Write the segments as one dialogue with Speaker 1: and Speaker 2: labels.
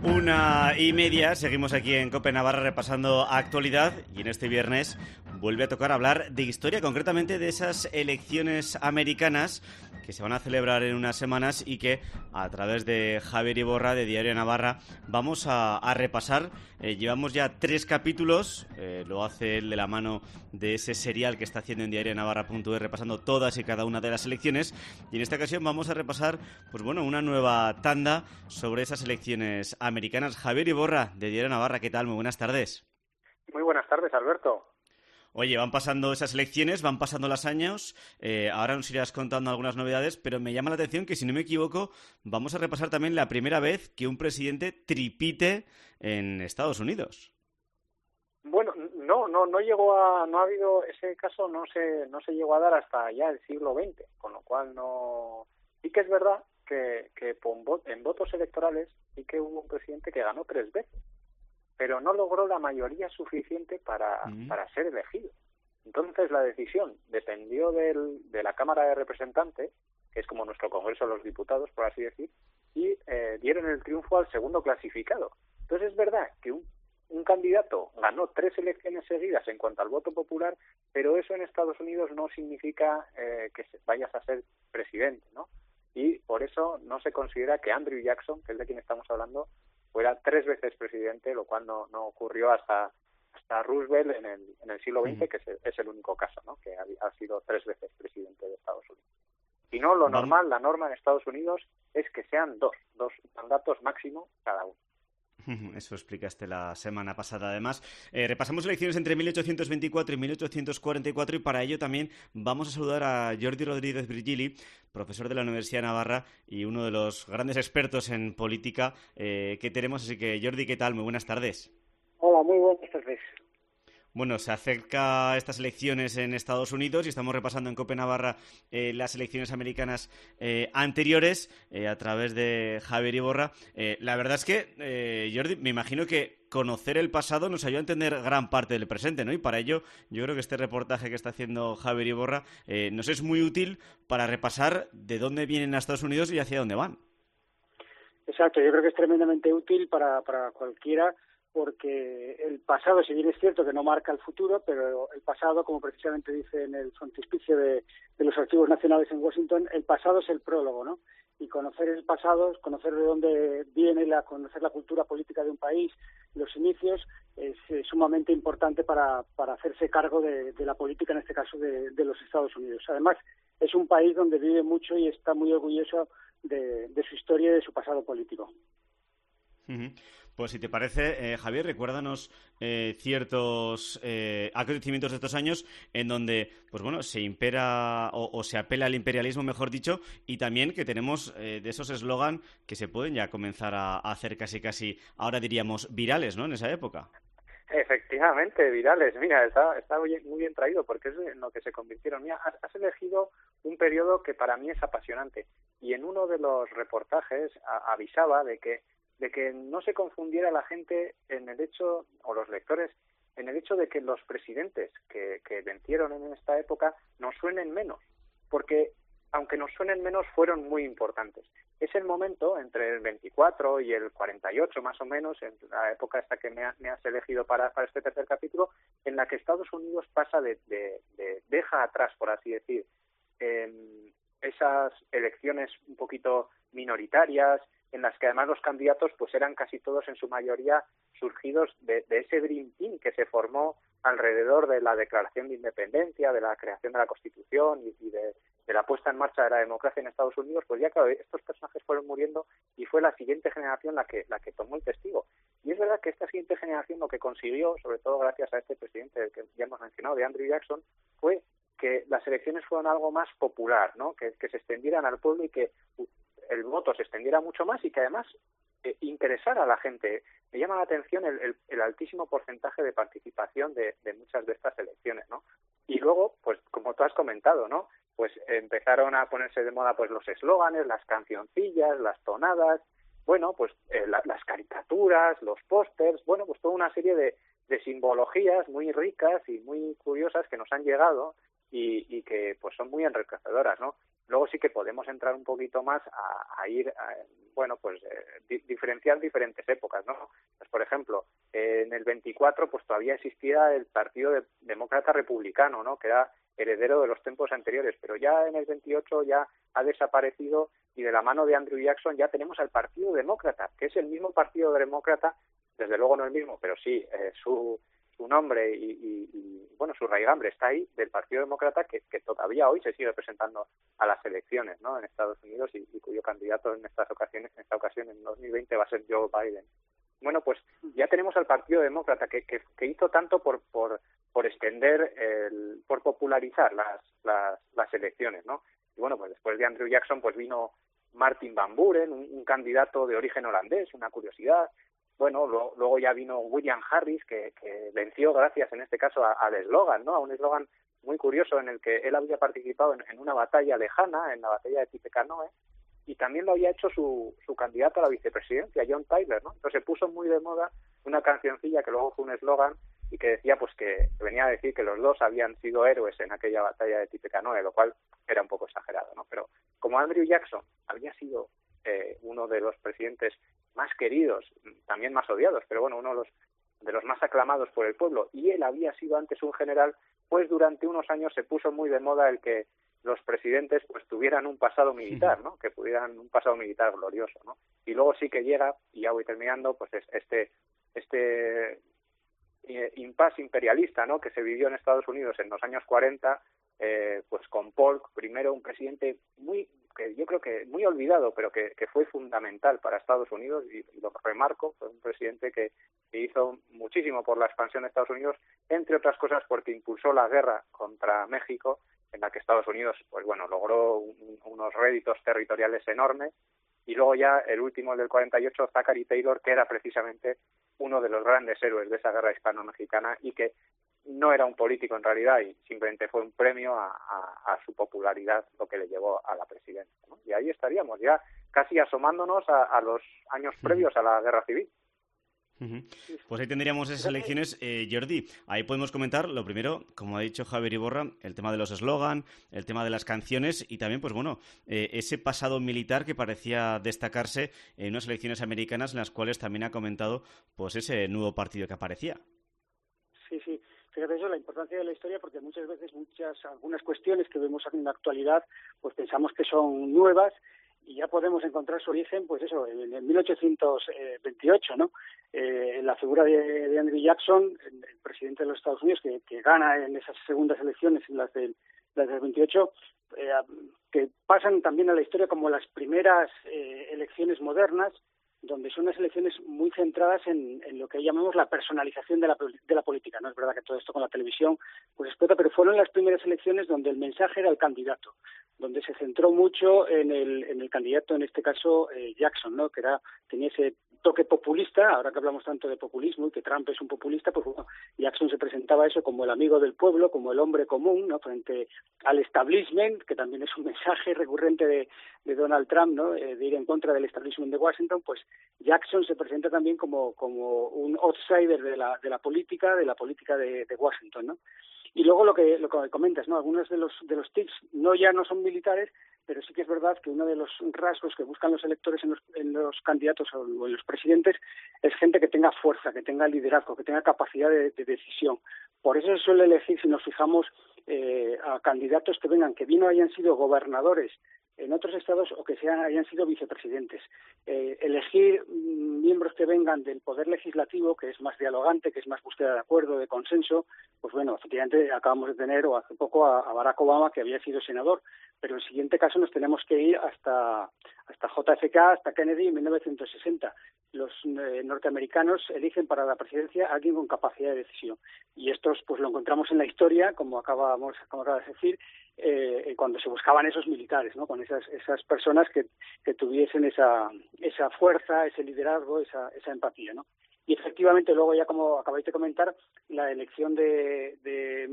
Speaker 1: 1:30, seguimos aquí en COPE Navarra repasando actualidad y en este viernes vuelve a tocar hablar de historia, concretamente de esas elecciones americanas que se van a celebrar en unas semanas y que a través de Javier Iborra de Diario Navarra vamos a repasar. Llevamos ya 3 capítulos, lo hace él de la mano de ese serial que está haciendo en diarionavarra.es repasando todas y cada una de las elecciones, y en esta ocasión vamos a repasar una nueva tanda sobre esas elecciones americanas. Javier Iborra de Diario Navarra, ¿qué tal? Muy buenas tardes.
Speaker 2: Muy buenas tardes, Alberto.
Speaker 1: Oye, van pasando esas elecciones, van pasando los años, ahora nos irás contando algunas novedades, pero me llama la atención que, si no me equivoco, vamos a repasar también la primera vez que un presidente tripite en Estados Unidos.
Speaker 2: Bueno, no ha habido ese caso, no se llegó a dar hasta ya el siglo XX, con lo cual no. Sí que es verdad que en votos electorales sí que hubo un presidente que ganó 3 veces, pero no logró la mayoría suficiente para ser elegido. Entonces la decisión dependió de la Cámara de Representantes, que es como nuestro Congreso de los Diputados, por así decir, y dieron el triunfo al segundo clasificado. Entonces es verdad que un candidato ganó 3 elecciones seguidas en cuanto al voto popular, pero eso en Estados Unidos no significa que vayas a ser presidente, ¿no? Y por eso no se considera que Andrew Jackson, que es de quien estamos hablando, fuera 3 veces presidente, lo cual no ocurrió hasta Roosevelt en el siglo XX, que es el único caso, ¿no?, que ha sido 3 veces presidente de Estados Unidos. Y no, lo normal, la norma en Estados Unidos es que sean dos mandatos máximo cada uno.
Speaker 1: Eso explicaste la semana pasada. Además, repasamos elecciones entre 1824 y 1844, y para ello también vamos a saludar a Jordi Rodríguez Virgili, profesor de la Universidad de Navarra y uno de los grandes expertos en política que tenemos. Así que, Jordi, ¿qué tal? Muy buenas tardes.
Speaker 3: Hola, muy buenas tardes.
Speaker 1: Bueno, se acerca estas elecciones en Estados Unidos y estamos repasando en COPE Navarra las elecciones americanas anteriores a través de Javier Iborra. La verdad es que, Jordi, me imagino que conocer el pasado nos ayuda a entender gran parte del presente, ¿no? Y para ello, yo creo que este reportaje que está haciendo Javier Iborra nos es muy útil para repasar de dónde vienen a Estados Unidos y hacia dónde van.
Speaker 3: Exacto, yo creo que es tremendamente útil para cualquiera, porque el pasado, si bien es cierto que no marca el futuro, pero el pasado, como precisamente dice en el frontispicio de los Archivos Nacionales en Washington, el pasado es el prólogo, ¿no? Y conocer el pasado, conocer de dónde viene, conocer la cultura política de un país, los inicios, es sumamente importante para hacerse cargo de la política, en este caso de los Estados Unidos. Además, es un país donde vive mucho y está muy orgulloso de su historia y de su pasado político.
Speaker 1: Pues si te parece, Javier, recuérdanos ciertos acontecimientos de estos años en donde se impera o se apela al imperialismo, mejor dicho, y también que tenemos de esos eslogan que se pueden ya comenzar a hacer casi, ahora diríamos, virales, ¿no?, en esa época.
Speaker 2: Efectivamente, virales. Mira, está muy bien traído, porque es en lo que se convirtieron. Mira, has elegido un periodo que para mí es apasionante, y en uno de los reportajes avisaba de que no se confundiera la gente en el hecho, o los lectores, en el hecho de que los presidentes que vencieron en esta época nos suenen menos, porque aunque nos suenen menos, fueron muy importantes. Es el momento entre el 24 y el 48, más o menos, en la época esta que me has elegido para este tercer capítulo, en la que Estados Unidos pasa deja atrás, por así decir, esas elecciones un poquito minoritarias, en las que además los candidatos pues eran casi todos en su mayoría surgidos de ese Dream Team que se formó alrededor de la Declaración de Independencia, de la creación de la Constitución y de la puesta en marcha de la democracia en Estados Unidos. Pues ya claro, estos personajes fueron muriendo y fue la siguiente generación la que tomó el testigo. Y es verdad que esta siguiente generación lo que consiguió, sobre todo gracias a este presidente que ya hemos mencionado, de Andrew Jackson, fue que las elecciones fueron algo más popular, ¿no? Que se extendieran al pueblo y que el voto se extendiera mucho más y que además interesara a la gente. Me llama la atención el altísimo porcentaje de participación de muchas de estas elecciones, ¿no? Y luego, pues como tú has comentado, ¿no?, pues empezaron a ponerse de moda pues los eslóganes, las cancioncillas, las tonadas, las caricaturas, los pósters, pues toda una serie de simbologías muy ricas y muy curiosas que nos han llegado y que pues son muy enriquecedoras, ¿no? Luego sí que podemos entrar un poquito más a ir bueno, pues diferenciar diferentes épocas, ¿no? Pues, por ejemplo, en el 24 pues todavía existía el Partido Demócrata Republicano, ¿no? Que era heredero de los tiempos anteriores, pero ya en el 28 ya ha desaparecido y de la mano de Andrew Jackson ya tenemos al Partido Demócrata, que es el mismo Partido Demócrata, desde luego no el mismo, pero sí su nombre y bueno, su raigambre está ahí, del Partido Demócrata, que todavía hoy se sigue presentando a las elecciones, ¿no? En Estados Unidos y cuyo candidato en esta ocasión en 2020 va a ser Joe Biden. Bueno, pues ya tenemos al Partido Demócrata que hizo tanto por extender, por popularizar las elecciones, ¿no? Y bueno, pues después de Andrew Jackson pues vino Martin Van Buren, un candidato de origen holandés, una curiosidad. Bueno, luego ya vino William Harris, que venció gracias en este caso al eslogan, ¿no? A un eslogan muy curioso en el que él había participado en una batalla lejana, en la batalla de Tippecanoe, y también lo había hecho su candidato a la vicepresidencia, John Tyler, ¿no? Entonces se puso muy de moda una cancioncilla que luego fue un eslogan y que decía pues que venía a decir que los dos habían sido héroes en aquella batalla de Tippecanoe, lo cual era un poco exagerado, ¿no? Pero como Andrew Jackson había sido uno de los presidentes más queridos, también más odiados, pero bueno, uno de los más aclamados por el pueblo, y él había sido antes un general, pues durante unos años se puso muy de moda el que los presidentes pues tuvieran un pasado militar, ¿no? Que pudieran un pasado militar glorioso, ¿no? Y luego sí que llega, y ya voy terminando, pues este impasse imperialista, ¿no? Que se vivió en Estados Unidos en los años 40, pues con Polk, primero un presidente que yo creo que muy olvidado, pero que fue fundamental para Estados Unidos, y lo remarco, fue un presidente que hizo muchísimo por la expansión de Estados Unidos, entre otras cosas porque impulsó la guerra contra México, en la que Estados Unidos, pues bueno, logró unos réditos territoriales enormes. Y luego ya el último, el del 48, Zachary Taylor, que era precisamente uno de los grandes héroes de esa guerra hispano-mexicana y que no era un político en realidad y simplemente fue un premio a su popularidad lo que le llevó a la presidencia, ¿no? Y ahí estaríamos ya casi asomándonos a los años previos a la guerra civil.
Speaker 1: Pues ahí tendríamos esas elecciones, Jordi. Ahí podemos comentar, lo primero, como ha dicho Javier Iborra, el tema de los eslogan, el tema de las canciones y también, pues bueno, ese pasado militar que parecía destacarse en unas elecciones americanas en las cuales también ha comentado pues ese nuevo partido que aparecía.
Speaker 3: Sí. Fíjate eso, la importancia de la historia, porque muchas veces algunas cuestiones que vemos en la actualidad, pues pensamos que son nuevas y ya podemos encontrar su origen, pues eso, en 1828, ¿no? La figura de Andrew Jackson, el presidente de los Estados Unidos, que gana en esas segundas elecciones, en las del 28, que pasan también a la historia como las primeras elecciones modernas, donde son unas elecciones muy centradas en lo que llamamos la personalización de la política. No es verdad que todo esto con la televisión pues explota, pero fueron las primeras elecciones donde el mensaje era el candidato, donde se centró mucho en el candidato, en este caso Jackson, ¿no? Que tenía ese toque populista. Ahora que hablamos tanto de populismo y que Trump es un populista, pues bueno, Jackson se presentaba eso como el amigo del pueblo, como el hombre común, ¿no? Frente al establishment, que también es un mensaje recurrente de Donald Trump, ¿no? De ir en contra del establishment de Washington. Pues Jackson se presenta también como un outsider de la política de Washington, ¿no? Y luego lo que comentas, ¿no? Algunos de los tips no son militares, pero sí que es verdad que uno de los rasgos que buscan los electores en los candidatos o en los presidentes es gente que tenga fuerza, que tenga liderazgo, que tenga capacidad de decisión. Por eso se suele elegir, si nos fijamos, a candidatos que bien hayan sido gobernadores en otros estados o que hayan sido vicepresidentes. Elegir miembros que vengan del poder legislativo, que es más dialogante, que es más búsqueda de acuerdo, de consenso, pues bueno, efectivamente acabamos de tener, o hace poco, a Barack Obama, que había sido senador, pero en el siguiente caso nos tenemos que ir hasta JFK, hasta Kennedy en 1960. Los norteamericanos eligen para la presidencia a alguien con capacidad de decisión. Y estos pues lo encontramos en la historia, como acabas de decir, cuando se buscaban esos militares, ¿no? Con esas personas que tuviesen esa fuerza, ese liderazgo, esa empatía, ¿no? Y efectivamente luego, ya como acabáis de comentar, la elección de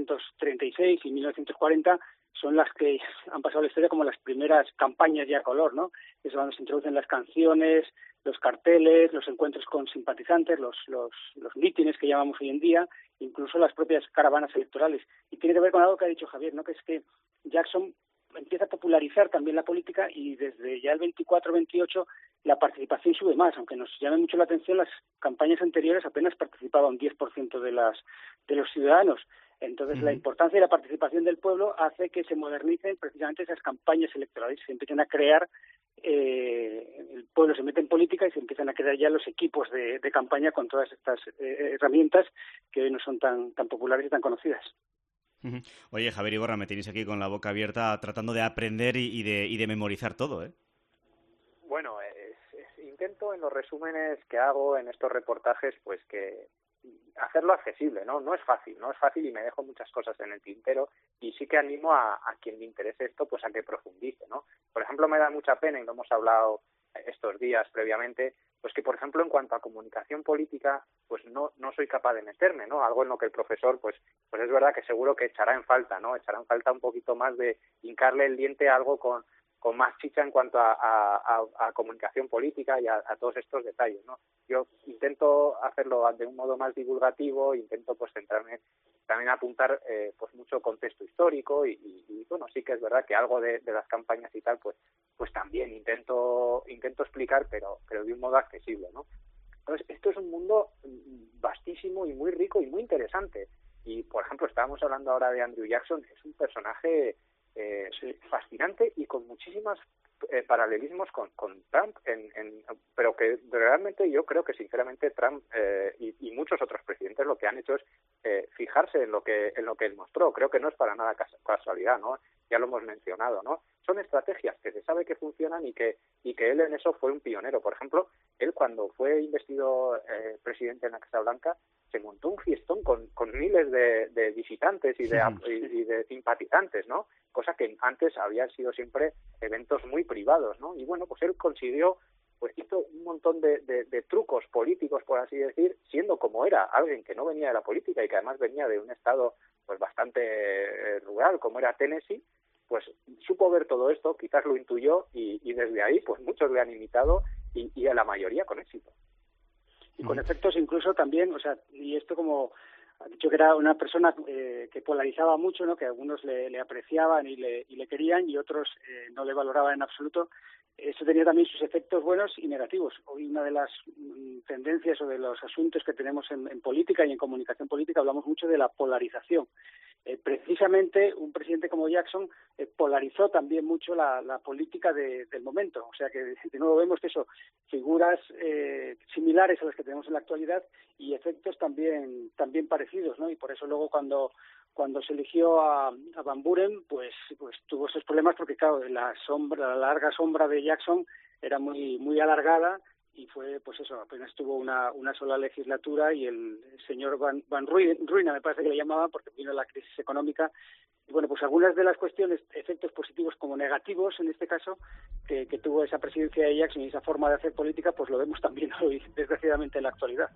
Speaker 3: 1936 y 1940 son las que han pasado a la historia como las primeras campañas ya a color, ¿no? Es cuando se introducen las canciones, los carteles, los encuentros con simpatizantes, los mítines que llamamos hoy en día, incluso las propias caravanas electorales. Y tiene que ver con algo que ha dicho Javier, ¿no? Que es que Jackson empieza a popularizar también la política, y desde ya el 24-28 la participación sube más. Aunque nos llame mucho la atención, las campañas anteriores apenas participaba un 10% de los ciudadanos. Entonces, la importancia de la participación del pueblo hace que se modernicen precisamente esas campañas electorales, se empiecen a crear, el pueblo se mete en política y se empiezan a crear ya los equipos de campaña con todas estas herramientas que hoy no son tan populares y tan conocidas.
Speaker 1: Oye, Javier Iborra, me tenéis aquí con la boca abierta tratando de aprender y de memorizar todo, ¿eh?
Speaker 2: Bueno, intento en los resúmenes que hago en estos reportajes, pues que hacerlo accesible, ¿no? No es fácil y me dejo muchas cosas en el tintero, y sí que animo a quien le interese esto, pues a que profundice, ¿no? Por ejemplo, me da mucha pena, y lo hemos hablado estos días previamente, pues que, por ejemplo, en cuanto a comunicación política, pues no soy capaz de meterme, ¿no? Algo en lo que el profesor, pues es verdad que seguro que echará en falta, ¿no? Echará en falta un poquito más de hincarle el diente a algo con más chicha en cuanto a comunicación política y a todos estos detalles, ¿no? Yo intento hacerlo de un modo más divulgativo, intento pues centrarme, también apuntar pues mucho contexto histórico y bueno, sí que es verdad que algo de las campañas y tal, pues también intento explicar, pero de un modo accesible, ¿no? Entonces, esto es un mundo vastísimo y muy rico y muy interesante. Y, por ejemplo, estábamos hablando ahora de Andrew Jackson, es un personaje fascinante y con muchísimos paralelismos con Trump, pero que realmente yo creo que sinceramente Trump y muchos otros presidentes lo que han hecho es fijarse en lo que él mostró. Creo que no es para nada casualidad, ¿no? Ya lo hemos mencionado, ¿no? Son estrategias que se sabe que funcionan y que él en eso fue un pionero. Por ejemplo, él cuando fue investido presidente en la Casa Blanca se montó un fiestón con miles de visitantes y de simpatizantes, ¿no? Cosa que antes habían sido siempre eventos muy privados, ¿no? Y bueno, pues él consiguió, pues hizo un montón de trucos políticos, por así decir, siendo como era, alguien que no venía de la política y que además venía de un estado pues bastante rural, como era Tennessee, pues supo ver todo esto, quizás lo intuyó y desde ahí pues muchos le han imitado y a la mayoría con éxito.
Speaker 3: Y con efectos incluso también, o sea, y esto como ha dicho que era una persona que polarizaba mucho, ¿no? Que algunos le apreciaban y le querían y otros no le valoraban en absoluto. Eso tenía también sus efectos buenos y negativos. Hoy una de las tendencias o de los asuntos que tenemos en política y en comunicación política, hablamos mucho de la polarización. Precisamente un presidente como Jackson polarizó también mucho la política del momento. O sea que de nuevo vemos que eso, figuras similares a las que tenemos en la actualidad y efectos también parecidos, ¿no? Y por eso luego cuando se eligió a Van Buren, pues tuvo esos problemas porque, claro, la larga sombra de Jackson era muy alargada y fue, pues eso, apenas tuvo una sola legislatura y el señor Van Ruina, me parece que le llamaban, porque vino la crisis económica. Y bueno, pues algunas de las cuestiones, efectos positivos como negativos, en este caso, que tuvo esa presidencia de Jackson y esa forma de hacer política, pues lo vemos también hoy, desgraciadamente, en la actualidad.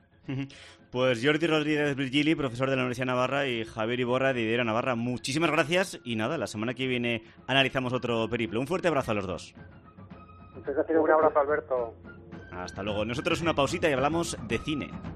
Speaker 1: Pues Jordi Rodríguez Virgili, profesor de la Universidad de Navarra, y Javier Iborra, de Idiera Navarra, muchísimas gracias y nada, la semana que viene analizamos otro periplo. Un fuerte abrazo a los dos.
Speaker 2: Muchas gracias. Un abrazo, Alberto.
Speaker 1: Hasta luego. Nosotros una pausita y hablamos de cine.